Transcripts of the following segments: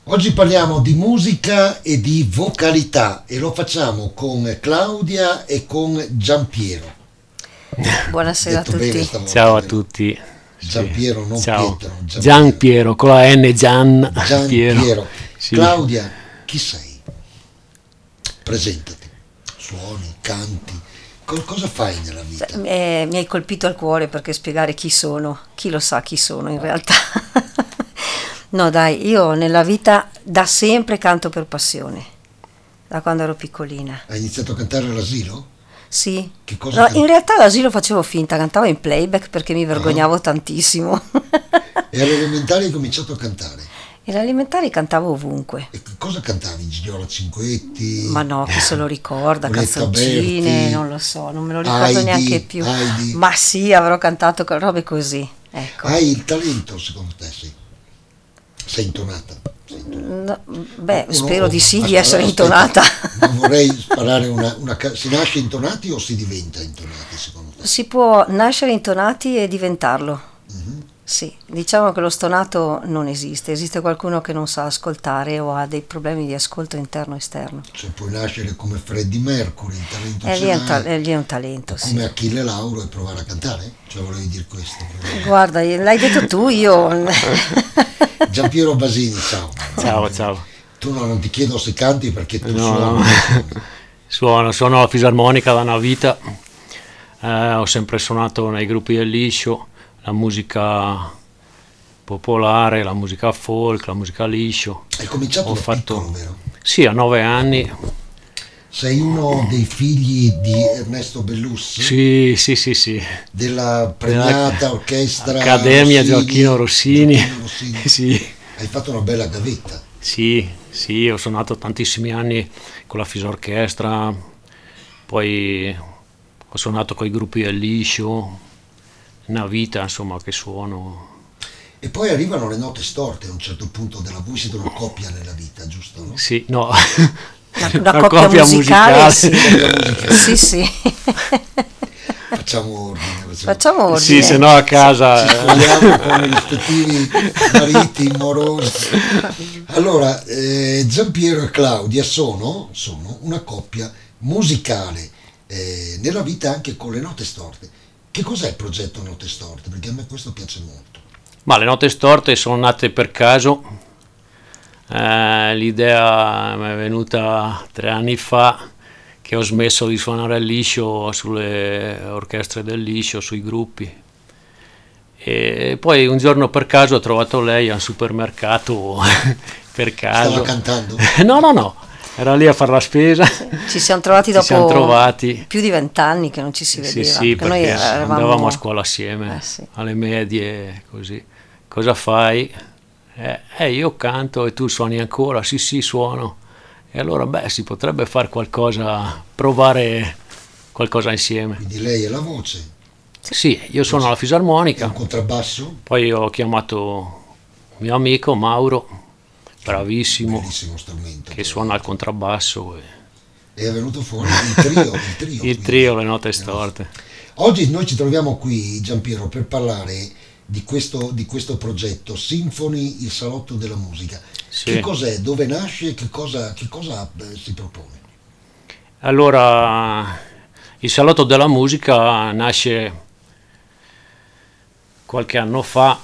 Oggi parliamo di musica e di vocalità e lo facciamo con Claudia e con Giampiero. Buonasera a Detto bene tutti. stavolta, Ciao a vero? tutti. Giampiero, non Ciao. Pietro. Gian Piero, con la N, Gian Piero. Giampiero. Sì. Claudia, chi sei? Presentati. Suoni, canti. Cosa fai nella vita? Mi hai colpito al cuore perché spiegare chi sono, chi lo sa chi sono in realtà. No dai, io nella vita da sempre canto per passione, da quando ero piccolina. Hai iniziato a cantare all'asilo? Sì, Che cosa no, canti? in realtà all'asilo facevo finta, cantavo in playback perché mi vergognavo tantissimo. E alle elementari hai cominciato a cantare. E alle elementari cantavo ovunque. E cosa cantavi? Gigiola Cinquetti? Ma no, chi se lo ricorda, Orietta canzoncine, Berti, non lo so, non me lo ricordo Heidi, neanche più. Heidi. Ma sì, avrò cantato robe così, ecco. Hai il talento, secondo te? Sì. Sei intonata? No, beh, No, spero no, di sì, di aspetta, essere aspetta, intonata. Non vorrei sparare si nasce intonati o si diventa intonati, secondo te? Si può nascere intonati e diventarlo. Mhm. Sì, diciamo che lo stonato non esiste, esiste qualcuno che non sa ascoltare o ha dei problemi di ascolto interno e esterno. Cioè puoi nascere come Freddie Mercury, il talento E ce lì è un, l'hai, lì è un talento, o sì. come Achille Lauro e provare a cantare? Cioè volevi dire questo? Guarda, l'hai detto tu, io... Giampiero Basini, ciao. Ciao. Tu non ti chiedo se canti perché tu No, suoni. suono la fisarmonica da una vita. Ho sempre suonato nei gruppi del liscio, la musica popolare, la musica folk, la musica liscio. Hai cominciato Ho da fatto, piccolo, vero? sì, a 9 anni. Sei uno dei figli di Ernesto Bellussi? Sì. Della premiata orchestra Accademia Rossini, Gioacchino Rossini. Gioacchino Rossini. Sì. Hai fatto una bella gavetta. Sì, ho suonato tantissimi anni con la Fisorchestra, poi ho suonato con i gruppi del liscio, una vita insomma che suono. E poi arrivano le note storte a un certo punto della voi siete una coppia nella vita, giusto? No? Sì, no, Una coppia musicale, sì. Musicale. Sì. Facciamo ordine. Facciamo ordine. Sì, se no a casa. Ci scuoliamo con i rispettivi mariti morosi. Allora, Giampiero e Claudia sono una coppia musicale, nella vita anche con le note storte. Che cos'è il progetto Note Storte? Perché a me questo piace molto. Ma le note storte sono nate per caso. L'idea mi è venuta 3 anni fa che ho smesso di suonare il liscio sulle orchestre del liscio, sui gruppi. E poi un giorno per caso ho trovato lei al supermercato per caso. Stava cantando? No, era lì a fare la spesa. Ci siamo trovati Ci dopo siamo trovati. più di 20 anni che non ci si vedeva. Sì, perché noi eravamo... andavamo a scuola assieme, sì. alle medie, così. Cosa fai? Io canto e tu suoni ancora? Sì, suono. E allora, si potrebbe fare qualcosa, provare qualcosa insieme. Quindi lei è la voce, Sì, io suono la è un fisarmonica, contrabbasso, poi ho chiamato mio amico Mauro, bravissimo, bellissimo strumento. che suona il contrabbasso. E è venuto fuori il trio. Il quindi. trio, le note storte. Oggi noi ci troviamo qui, Giampiero, per parlare di questo progetto Sinfoni, il salotto della musica. Sì. Che cos'è? Dove nasce? Che cosa si propone? Allora, il Salotto della Musica nasce qualche anno fa,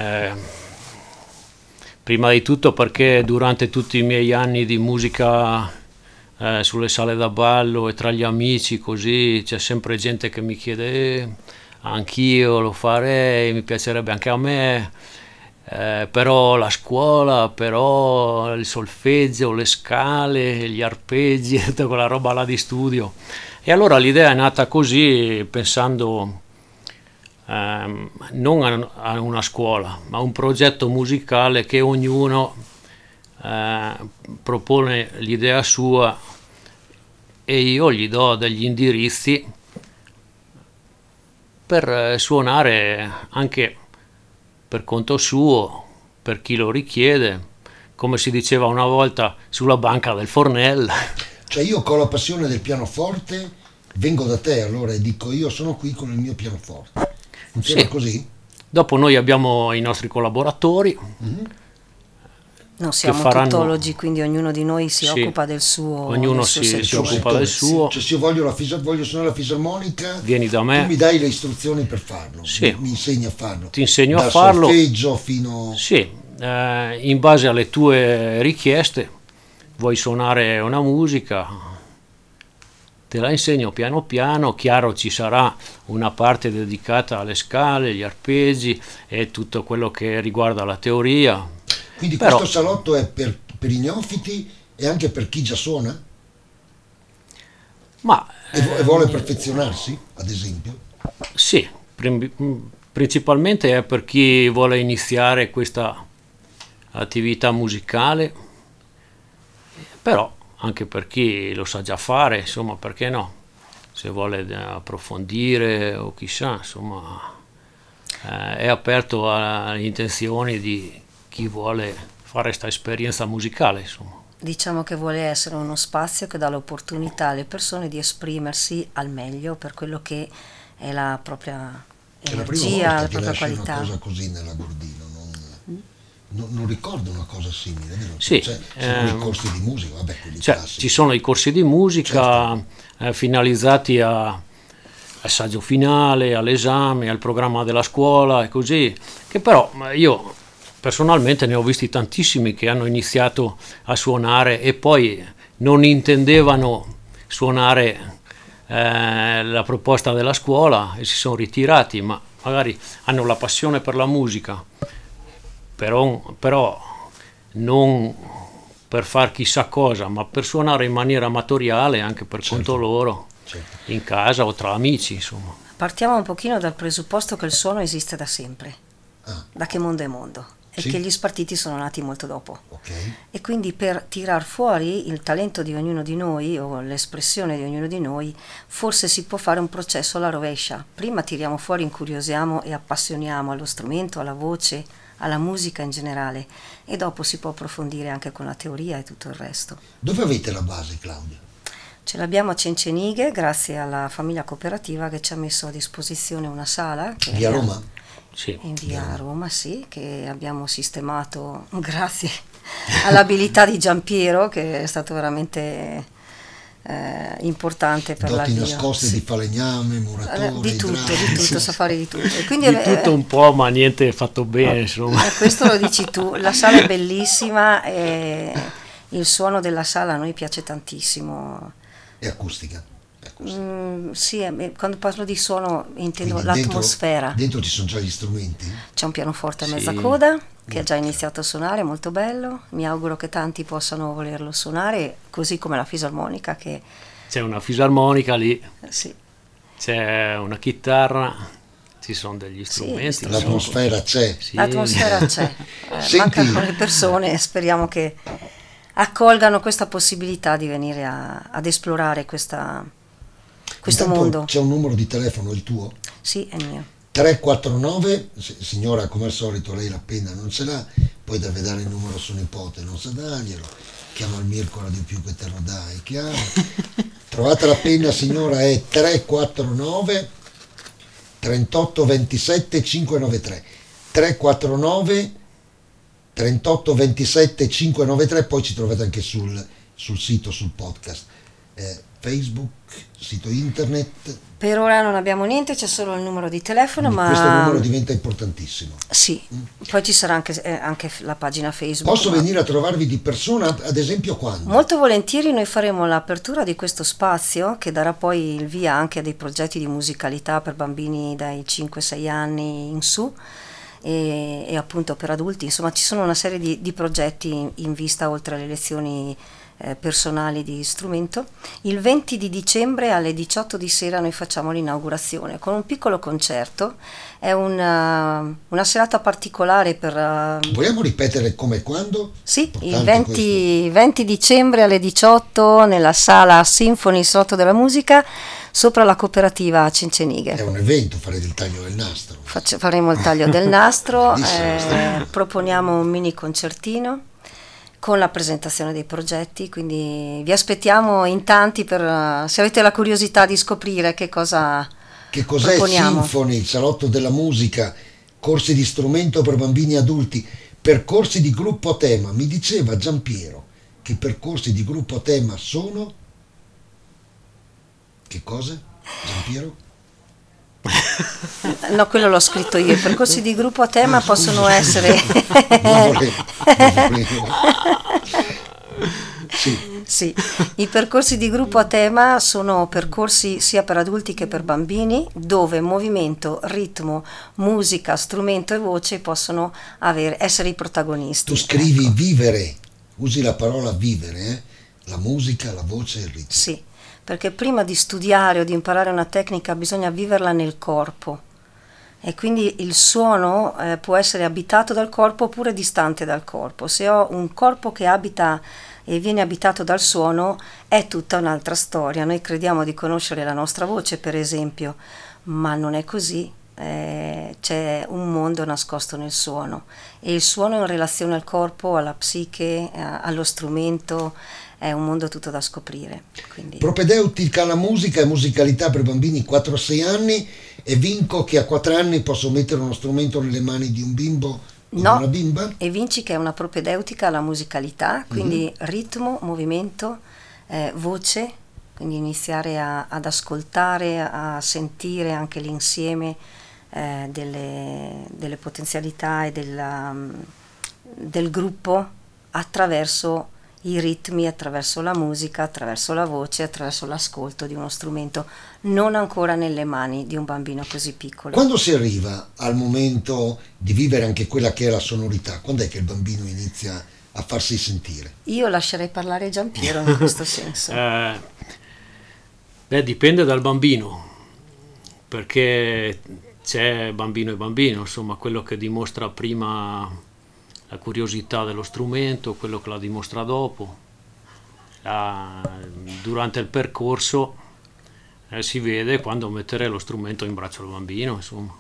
prima di tutto perché durante tutti i miei anni di musica sulle sale da ballo e tra gli amici così c'è sempre gente che mi chiede anch'io lo farei, mi piacerebbe anche a me. Però la scuola, però il solfeggio, le scale, gli arpeggi, tutta quella roba là di studio. E allora l'idea è nata così, pensando non a una scuola, ma a un progetto musicale che ognuno propone l'idea sua e io gli do degli indirizzi per suonare anche per conto suo, per chi lo richiede, come si diceva una volta, sulla banca del fornello. Cioè io con la passione del pianoforte vengo da te allora e dico io sono qui con il mio pianoforte. Funziona Sì. così? Dopo noi abbiamo i nostri collaboratori, Non siamo faranno... tuttologi, quindi ognuno di noi si Sì, occupa del suo, ognuno del suo si settore. occupa del suo. Cioè, se io voglio suonare la fisarmonica, Vieni da me. tu mi dai le istruzioni per farlo, Sì. mi insegni a farlo. Ti insegno a Dal farlo. solfeggio fino... Sì, in base alle tue richieste, vuoi suonare una musica, te la insegno piano piano. Chiaro, ci sarà una parte dedicata alle scale, gli arpeggi e tutto quello che riguarda la teoria. Quindi Però- questo salotto è per i neofiti e anche per chi già suona Ma e vuole perfezionarsi, ad esempio. sì, principalmente è per chi vuole iniziare questa attività musicale, però anche per chi lo sa già fare, insomma, perché no? Se vuole approfondire o chissà, insomma, è aperto alle intenzioni di chi vuole fare questa esperienza musicale, insomma. Diciamo che vuole essere uno spazio che dà l'opportunità alle persone di esprimersi al meglio per quello che è la propria È la prima energia, volta la che propria nasce una qualità. cosa così nella Gordino, non ricordo una cosa simile, vero? Sì, Sono i corsi di musica, vabbè, quelli Cioè, classici. ci sono i corsi di musica finalizzati a assaggio finale, all'esame, al programma della scuola e così, che però io personalmente ne ho visti tantissimi che hanno iniziato a suonare e poi non intendevano suonare la proposta della scuola e si sono ritirati, ma magari hanno la passione per la musica, però non per far chissà cosa, ma per suonare in maniera amatoriale anche per conto loro, Certo. in casa o tra amici, insomma. Partiamo un pochino dal presupposto che il suono esiste da sempre, Ah, da che mondo è mondo, e Sì. che gli spartiti sono nati molto dopo. ok. E quindi per tirar fuori il talento di ognuno di noi o l'espressione di ognuno di noi, forse si può fare un processo alla rovescia. Prima tiriamo fuori, incuriosiamo e appassioniamo allo strumento, alla voce, alla musica in generale, e dopo si può approfondire anche con la teoria e tutto il resto. Dove avete la base, Claudia? Ce l'abbiamo a Cencenighe grazie alla famiglia cooperativa che ci ha messo a disposizione una sala che Via abbiamo- Roma? Sì. in via Roma, sì, che abbiamo sistemato grazie all'abilità di Giampiero, che è stato veramente importante per Doti l'avvio. nascoste Sì. di falegname, muratore, Di tutto, idraulico. sa fare di tutto. E quindi Di tutto un po', ma niente fatto bene, insomma. questo lo dici tu, la sala è bellissima e il suono della sala a noi piace tantissimo. È acustica. È acustica. Sì, quando parlo di suono intendo Quindi l'atmosfera. Dentro ci sono già gli strumenti? C'è un pianoforte a Sì. mezza coda che ha già iniziato a suonare, molto bello. Mi auguro che tanti possano volerlo suonare, così come la fisarmonica che C'è una fisarmonica lì, sì, c'è una chitarra, ci sono degli strumenti. Sì, insomma. L'atmosfera c'è. Sì. l'atmosfera c'è. Senti- Mancano le persone, speriamo che accolgano questa possibilità di venire ad esplorare questo Intanto mondo. C'è un numero di telefono, il tuo? Sì, è il mio. 349, signora, come al solito lei la penna non ce l'ha, poi deve dare il numero a suo nipote, non sa darglielo, chiama il Mirko di più che te lo dai, chiama. Trovate la penna, signora, è 349 38 27 593, 349 38 27 593, poi ci trovate anche sul sito, sul podcast, Facebook, sito internet. Per ora non abbiamo niente, c'è solo il numero di telefono, Quindi ma questo numero diventa importantissimo. sì, poi ci sarà anche la pagina Facebook. Posso ma- venire a trovarvi di persona, ad esempio, quando? Molto volentieri noi faremo l'apertura di questo spazio che darà poi il via anche a dei progetti di musicalità per bambini dai 5-6 anni in su e appunto per adulti, insomma ci sono una serie di progetti in vista oltre alle lezioni personali di strumento. Il 20 di dicembre alle 18 di sera noi facciamo l'inaugurazione con un piccolo concerto, è una serata particolare per... Vogliamo ripetere come e quando? Sì, il Importante 20 dicembre alle 18 nella sala Symphony Salotto della Musica sopra la cooperativa a Cencenighe. È un evento, fare del taglio del nastro. Faremo il taglio del nastro, Bellissimo. proponiamo un mini concertino con la presentazione dei progetti, quindi vi aspettiamo in tanti se avete la curiosità di scoprire che cos'è Proponiamo. Symphony, il salotto della musica, corsi di strumento per bambini e adulti. Percorsi di gruppo a tema. Mi diceva Giampiero che i percorsi di gruppo a tema sono... Che cosa? Giampiero? No, quello l'ho scritto io. I percorsi di gruppo a tema possono essere... Non volevo. Sì. Sì, i percorsi di gruppo a tema sono percorsi sia per adulti che per bambini, dove movimento, ritmo, musica, strumento e voce possono essere i protagonisti. Tu scrivi ecco. vivere, usi la parola vivere, la musica, la voce e il ritmo. Sì, perché prima di studiare o di imparare una tecnica bisogna viverla nel corpo. E quindi il suono può essere abitato dal corpo oppure distante dal corpo. Se ho un corpo che abita e viene abitato dal suono, è tutta un'altra storia. Noi crediamo di conoscere la nostra voce, per esempio, ma non è così. C'è un mondo nascosto nel suono, e il suono in relazione al corpo, alla psiche, allo strumento, è un mondo tutto da scoprire. Quindi... Propedeutica alla musica e musicalità per bambini 4-6 anni, e vinco che a 4 anni posso mettere uno strumento nelle mani di un bimbo. No, una bimba? E vinci che è una propedeutica alla musicalità, quindi ritmo, movimento, voce, quindi iniziare ad ascoltare, a sentire anche l'insieme delle potenzialità e del gruppo attraverso i ritmi, attraverso la musica, attraverso la voce, attraverso l'ascolto di uno strumento, non ancora nelle mani di un bambino così piccolo. Quando si arriva al momento di vivere anche quella che è la sonorità, quando è che il bambino inizia a farsi sentire? Io lascerei parlare Giampiero in questo senso. Dipende dal bambino, perché c'è bambino e bambino, insomma, quello che dimostra prima la curiosità dello strumento, quello che la dimostra dopo. Durante il percorso si vede quando mettere lo strumento in braccio al bambino, insomma.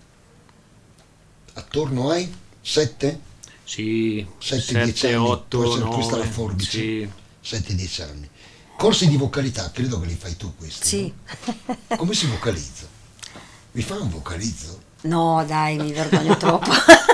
Attorno ai 7? Sì, 7-10 anni, 8, può essere 9, questa la forbice, sì. 7-10 anni. Corsi di vocalità, credo che li fai tu questi. Sì. No? Come si vocalizza? Mi fa un vocalizzo? No, dai, mi vergogno troppo.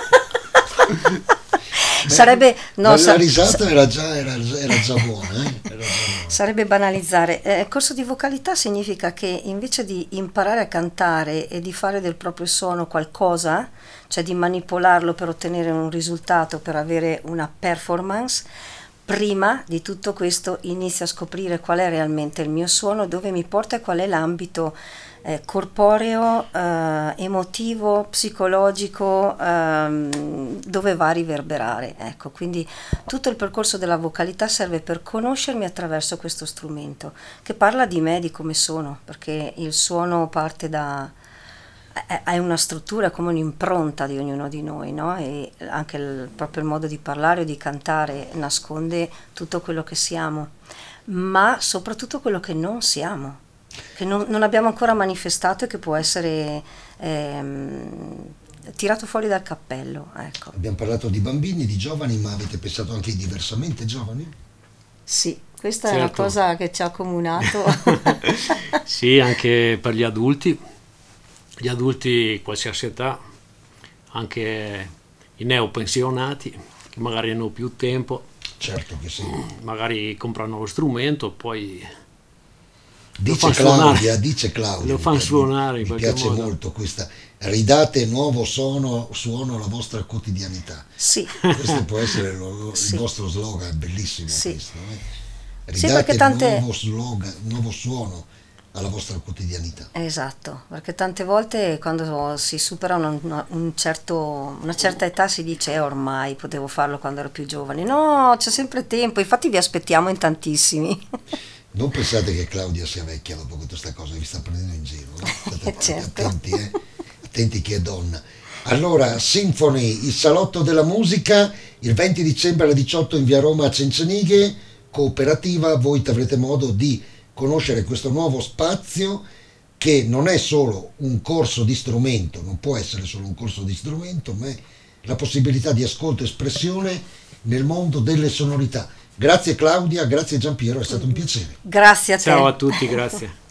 Sarebbe la risata era già buona, Era già buona. Sarebbe banalizzare. Corso di vocalità significa che invece di imparare a cantare e di fare del proprio suono qualcosa, cioè di manipolarlo per ottenere un risultato, per avere una performance, prima di tutto questo inizio a scoprire qual è realmente il mio suono, dove mi porta e qual è l'ambito corporeo, emotivo, psicologico, dove va a riverberare. Ecco, quindi tutto il percorso della vocalità serve per conoscermi attraverso questo strumento, che parla di me, di come sono, perché il suono parte è una struttura, come un'impronta di ognuno di noi, no? E anche proprio il modo di parlare o di cantare nasconde tutto quello che siamo, ma soprattutto quello che non siamo, che non abbiamo ancora manifestato e che può essere tirato fuori dal cappello. Ecco. Abbiamo parlato di bambini, di giovani, ma avete pensato anche ai diversamente giovani? Sì, questa certo. È una cosa che ci ha accomunato. Sì, anche per gli adulti qualsiasi età, anche i neopensionati che magari hanno più tempo. Certo che sì. Magari comprano lo strumento, poi dice Claudia, lo fanno suonare. Mi piace molto questa. Ridate nuovo suono alla vostra quotidianità. Sì. Questo può essere il vostro slogan, bellissimo sì. questo. Ridate nuovo suono alla vostra quotidianità. Esatto, perché tante volte quando si supera una certa età si dice ormai potevo farlo quando ero più giovane. No, c'è sempre tempo, infatti vi aspettiamo in tantissimi. Non pensate che Claudia sia vecchia dopo che questa cosa vi sta prendendo in giro, no? State certo. Attenti che è donna. Allora, Symphony, il salotto della musica, il 20 dicembre alle 18 in via Roma a Cencenighe, cooperativa, voi avrete modo di conoscere questo nuovo spazio che non è solo un corso di strumento, non può essere solo un corso di strumento, ma è la possibilità di ascolto e espressione nel mondo delle sonorità. Grazie Claudia, grazie Giampiero, è stato un piacere. Grazie a te. Ciao a tutti, grazie.